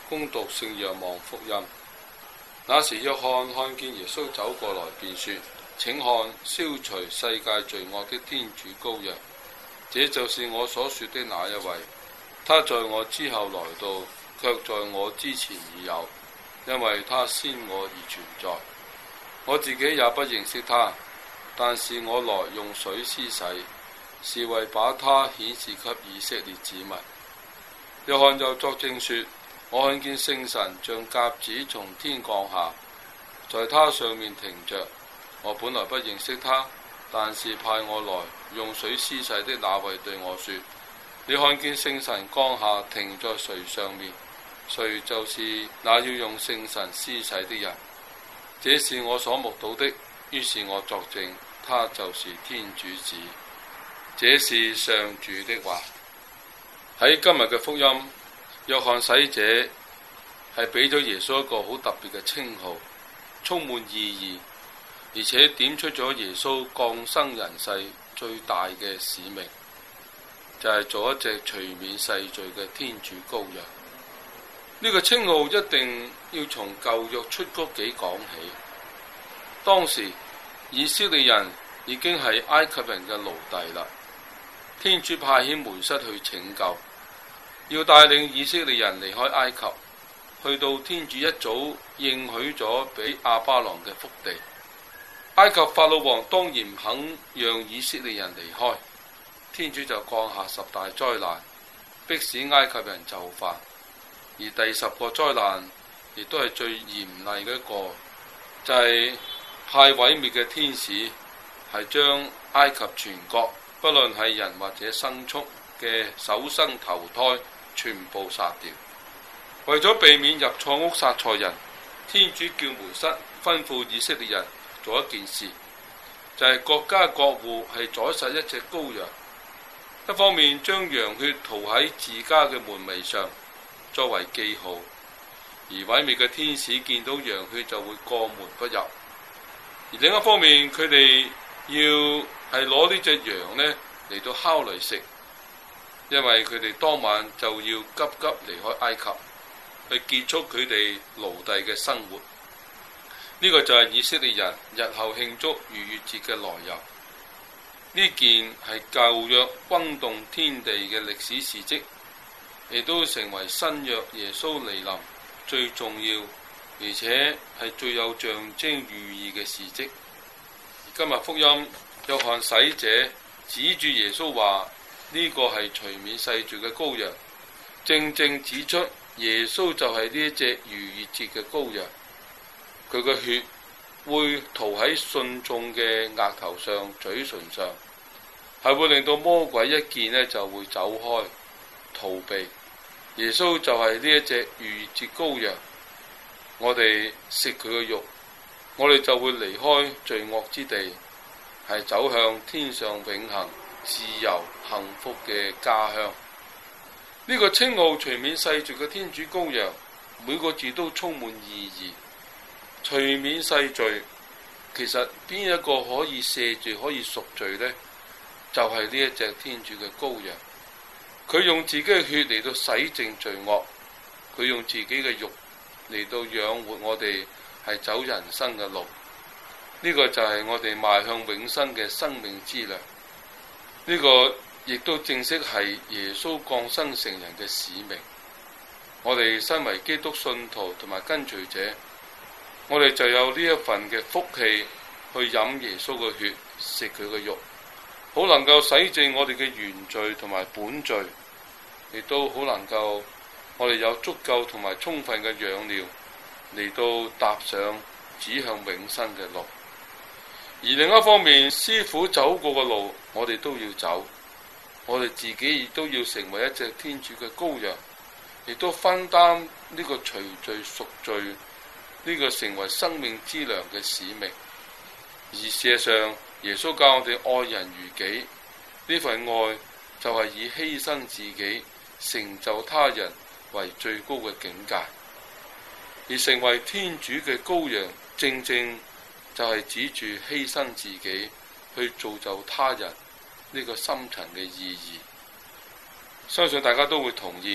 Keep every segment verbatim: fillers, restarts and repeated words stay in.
恭讀聖若望福音。那時約翰看見耶穌走過來，便說：請看，消除世界罪惡的天主羔羊。這就是我所說的那一位。他在我之後來到，卻在我之前已有，因為他先我而存在。我自己也不認識他，但是我來用水施洗，是為把他顯示給以色列子民。約翰又作證說：我看見聖神像鴿子從天降下，在他上面停着。我本來不認識他，但是派我來用水施洗的那位對我說：你看見聖神降下停在誰上面，誰就是那要用聖神施洗的人。這是我所目睹的，於是我作證，他就是天主子。這是上主的話。喺今日嘅福音，約翰洗者係俾咗耶穌一個好特別嘅稱號，充滿意義，而且點出咗耶穌降生人世最大嘅使命，就係、是、做一隻除免世罪嘅天主羔羊。呢、這個稱號一定要從舊約出谷紀講起。當時以色列人已經係埃及人嘅奴隸啦，天主派遣梅瑟去拯救，要帶領以色列人離開埃及，去到天主一早應許咗俾亞巴郎嘅福地。埃及法老王當然唔肯讓以色列人離開，天主就降下十大災難，迫使埃及人就範。而第十個災難亦都係最嚴厲嘅一個，就係、是、派毀滅嘅天使係將埃及全國，不論係人或者牲畜嘅首生頭胎全部殺掉。為咗避免入錯屋殺錯人，天主叫梅瑟吩咐以色列人做一件事，就係、是、各家各戶係宰殺一隻羔羊，一方面將羊血塗喺自家嘅門楣上作為記號，而毀滅嘅天使見到羊血就會過門不入。而另一方面，佢哋要係攞呢隻羊呢嚟到烤嚟食，因為佢哋當晚就要急急離開埃及，去結束佢哋奴隸嘅生活。呢、這個就係以色列人日後慶祝逾越節嘅來由。呢件係舊約轟動天地嘅歷史事蹟，亦都成為新約耶穌嚟臨最重要，而且係最有象徵寓意嘅事蹟。今日福音，約翰洗者指住耶穌話：呢、這個係除免世罪嘅羔羊，正正指出耶穌就係呢一隻逾越節嘅羔羊。佢嘅血會塗喺信眾嘅額頭上、嘴唇上，係會令到魔鬼一見呢就會走開逃避。耶穌就係呢一隻逾越節羔羊，我哋食佢嘅肉，我哋就會離開罪惡之地，係走向天上永恆、自由、幸福嘅家鄉。呢、這個稱號除免世罪嘅天主羔羊，每個字都充滿意義。除免世罪，其實邊一個可以赦罪、可以贖罪呢？就係、是、呢一隻天主嘅羔羊。佢用自己嘅血嚟到洗淨罪惡，佢用自己嘅肉嚟到養活我哋，係走人生嘅路。呢、這個就係我哋邁向永生嘅生命之糧。呢、這個亦都正式係耶穌降生成人嘅使命。我哋身為基督信徒同埋跟隨者，我哋就有呢一份嘅福氣去飲耶穌嘅血，食佢嘅肉，好能夠洗淨我哋嘅原罪同埋本罪，亦都好能夠我哋有足夠同埋充分嘅養料嚟到踏上指向永生嘅路。而另一方面，師傅走過嘅路，我哋都要走，我哋自己亦都要成為一隻天主嘅羔羊，亦都分擔呢個除罪贖罪，呢個成為生命之糧嘅使命。而事實上，耶穌教我哋愛人如己，呢份愛就係以犧牲自己成就他人為最高嘅境界。而成為天主嘅羔羊，正正就係指住犧牲自己去造就他人呢個深層嘅意義。相信大家都會同意，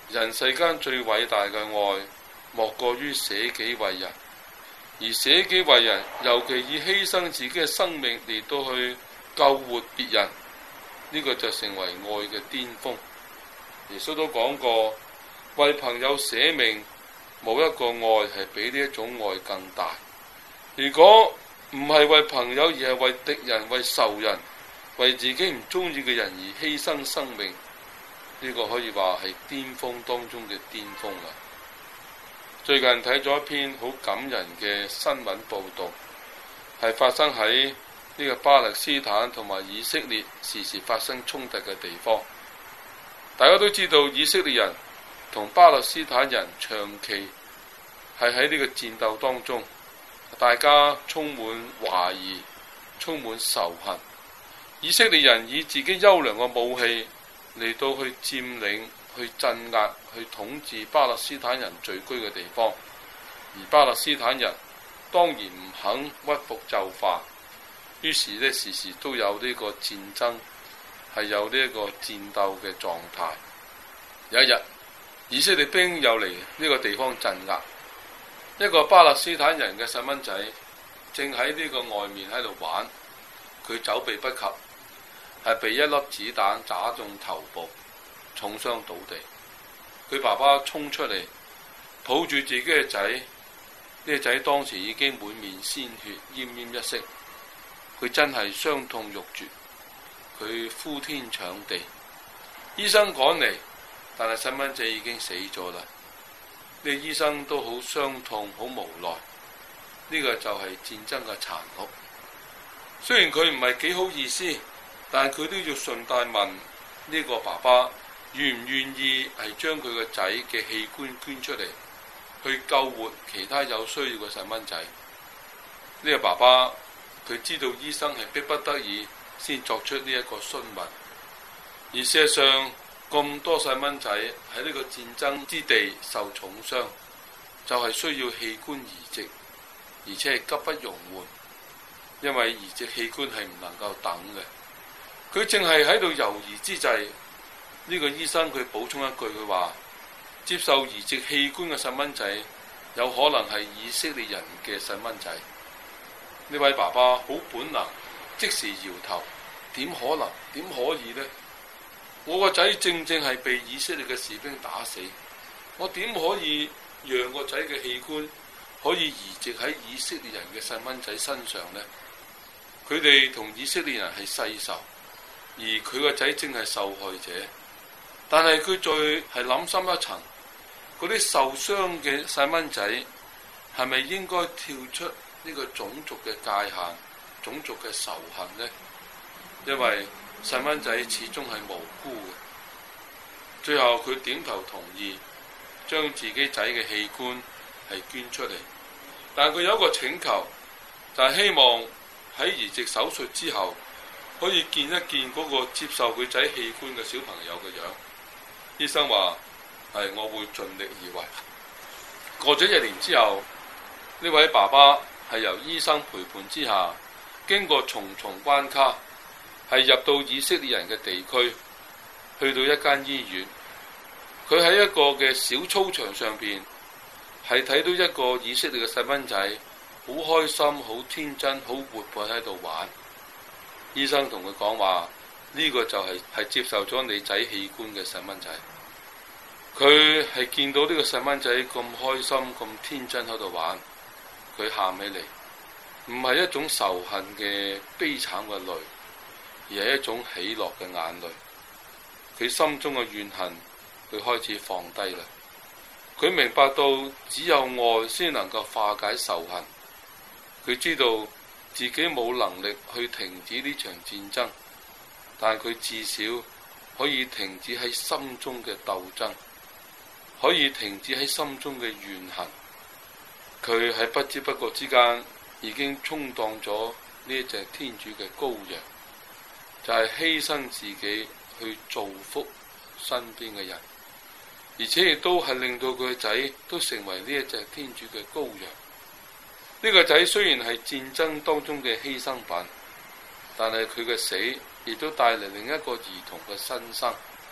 人世間最偉大嘅愛，莫過於捨己為人。而捨己為人，尤其以犧牲自己嘅生命嚟到去救活別人，呢個就成為愛嘅巔峰。耶穌都講過，為朋友捨命，冇一個愛係比呢一種愛更大。如果唔係為朋友，而係為敵人、為仇人、為自己唔中意嘅人而犧牲生命，呢個可以話係巔峰當中嘅巔峰啦。最近睇咗一篇好感人嘅新聞報道，係發生喺呢個巴勒斯坦同埋以色列時時發生衝突嘅地方。大家都知道，以色列人同巴勒斯坦人長期係喺呢個戰鬥當中，大家充滿懷疑，充滿仇恨。以色列人以自己優良嘅武器嚟到去佔領、去鎮壓、去統治巴勒斯坦人聚居嘅地方，而巴勒斯坦人當然唔肯屈服就範，於是呢，時時都有呢個戰爭，係有呢一個戰鬥嘅狀態。有一日，以色列兵又嚟呢個地方鎮壓，一個巴勒斯坦人嘅細蚊仔正喺呢個外面喺度玩，佢走避不及，係被一粒子彈打中頭部，重傷倒地。佢爸爸衝出嚟抱住自己嘅仔，呢個仔當時已經滿面鮮血，奄奄一息。佢真係傷痛欲絕，佢呼天搶地。醫生趕嚟，但係細蚊仔已經死咗啦。呢個醫生都好傷痛，好無奈。呢個就係戰爭嘅殘酷。雖然佢唔係幾好意思，但係佢都要順帶問呢個爸爸願唔願意係將佢個仔嘅器官捐出嚟，去救活其他有需要嘅細蚊仔。呢個爸爸佢知道醫生係迫不得已先作出呢一個詢問，而事實上咁多細蚊仔喺呢個戰爭之地受重傷，就係需要器官移植，而且係急不容緩，因為移植器官係唔能夠等嘅。佢正係喺度猶豫之際，呢個醫生佢補充一句，佢話接受移植器官嘅細蚊仔有可能係以色列人嘅細蚊仔。呢位爸爸好本能，即時搖頭，點可能？點可以呢？我個仔正正係被以色列嘅士兵打死，我點可以讓個仔嘅器官可以移植喺以色列人嘅細蚊仔身上呢？佢哋同以色列人係世仇，而佢個仔正係受害者。但係佢再係諗深一層，嗰啲受傷嘅細蚊仔係咪應該跳出呢個種族嘅界限、種族嘅仇恨呢？因為細蚊仔始終係無辜嘅。最後佢點頭同意，將自己仔嘅器官係捐出嚟。但佢有一個請求，就係希望喺移植手術之後，可以見一見嗰個接受佢仔器官嘅小朋友嘅樣。醫生話係，我會盡力而為。過咗一年之後，呢位爸爸係由醫生陪伴之下，經過重重關卡，係入到以色列人嘅地區，去到一間醫院。佢喺一個嘅小操場上邊，係睇到一個以色列嘅細蚊仔，好開心、好天真、好活潑喺度玩。醫生同佢講話，呢個就係係接受咗你仔器官嘅細蚊仔。佢係見到呢個細蚊仔咁開心、咁天真喺度玩，佢喊起嚟，唔係一種仇恨嘅悲慘嘅淚，而係一種喜樂嘅眼淚。佢心中嘅怨恨，佢開始放低啦。佢明白到只有愛先能夠化解仇恨。佢知道自己冇能力去停止呢場戰爭，但佢至少可以停止喺心中嘅鬥爭，可以停止喺心中嘅怨恨。佢喺不知不覺之間已經充當咗呢一隻天主嘅羔羊，就係犧牲自己去造福身邊嘅人，而且亦都係令到佢嘅仔都成為呢一隻天主嘅羔羊。呢個仔雖然係戰爭當中嘅犧牲品，但係佢嘅死亦都帶嚟另一個兒童嘅新生。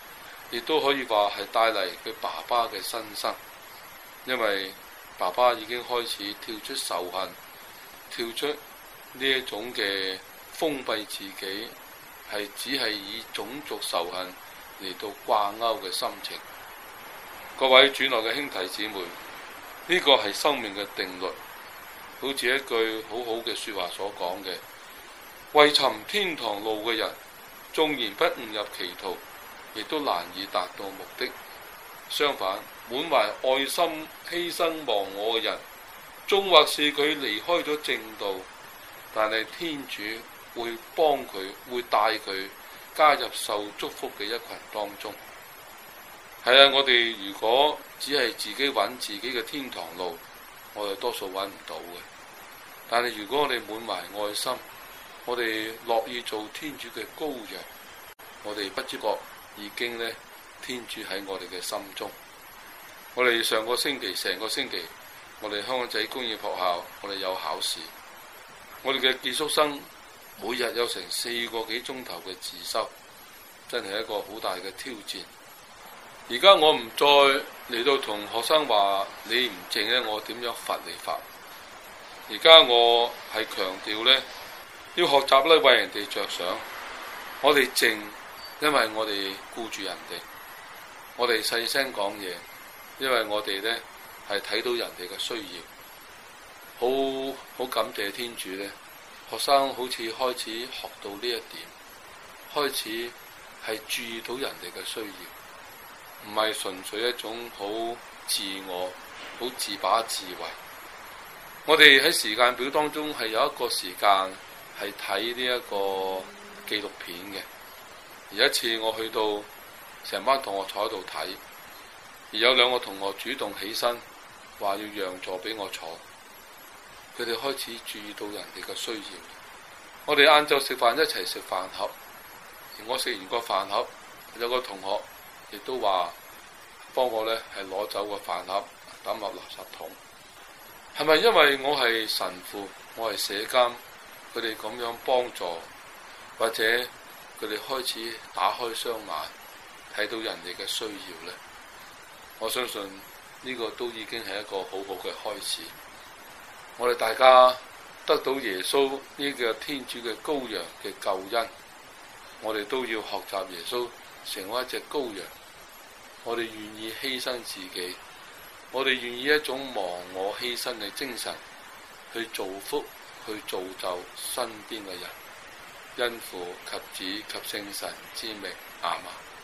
亦都可以話係帶嚟佢爸爸嘅新生，因為爸爸已經開始跳出仇恨，跳出呢一種嘅封閉自己，係只係以種族仇恨嚟到掛鈎嘅心情。各位主內嘅兄弟姊妹，呢個係生命嘅定律，好似一句好好嘅說話所講嘅：為尋天堂路嘅人，縱然不誤入歧途，亦都難以達到目的。相反，滿懷愛心犧牲忘我嘅人，縱或是佢離開咗正道，但係天主會幫佢，會帶佢加入受祝福嘅一群當中。係啊，我哋如果只係自己揾自己嘅天堂路，我哋多數揾唔到嘅。但係如果我哋滿懷愛心，我哋樂意做天主嘅羔羊，我哋不知覺已經呢，天主喺我哋嘅心中。我哋上個星期成個星期，我哋香港仔工業學校，我哋有考試，我哋嘅寄宿生每日有成四個幾鐘頭嘅自修，真係一個好大嘅挑戰。而家我唔再嚟到同學生話你唔靜咧，我點樣罰你法？而家我係強調呢，要學習咧為人哋着想。我哋靜，因為我哋顧住人哋；我哋細聲講嘢，因為我哋呢係睇到人哋嘅需要。好好感謝天主呢，學生好似開始學到呢一點，開始係注意到人哋嘅需要，唔係純粹一種好自我、好自把自為。我哋喺時間表當中係有一個時間係睇呢一個紀錄片嘅。而一次我去到，成班同學坐喺度睇，而有兩個同學主動起身話要讓座俾我坐。佢哋開始注意到人哋嘅需要。我哋晏晝食飯一齊食飯盒，而我食完個飯盒，有個同學亦都話幫我呢係攞走個飯盒抌落垃圾桶。係咪因為我係神父，我係社監，佢哋咁樣幫助，或者佢哋開始打開雙眼，睇到人哋嘅需要呢？我相信呢個都已經係一個好好嘅開始。我哋大家得到耶穌呢個天主嘅羔羊嘅救恩，我哋都要學習耶穌成為一隻羔羊。我哋願意犧牲自己，我哋願意一種忘我犧牲嘅精神去造福、去造就身邊嘅人。因父及子及聖神之名，阿們。